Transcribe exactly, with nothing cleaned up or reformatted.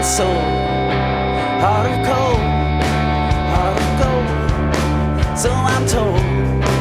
soul, heart of coal, heart of gold. So I'm told.